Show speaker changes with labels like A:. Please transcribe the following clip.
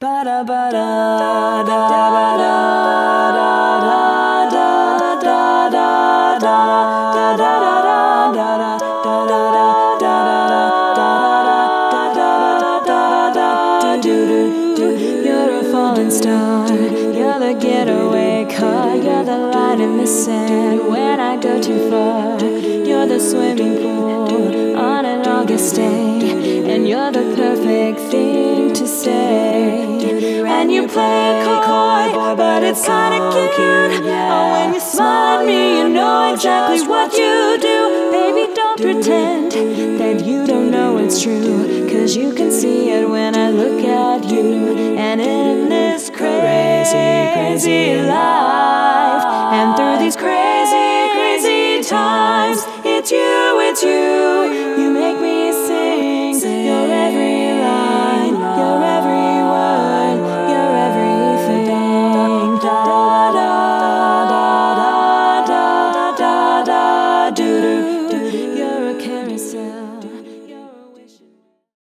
A: Ba-da ba-da da ba-da da da da da da da da You're a falling star, you're the getaway car, you're the line in the sand when I go too far. You're the swimming pool on an August day, and you're the perfect thing to say. And you play coy, but it's kinda cute. Oh, when you smile at me, you know exactly what you do. Baby, don't pretend that you don't know it's true, 'cause you can see it when I look at you. And in this crazy, crazy life,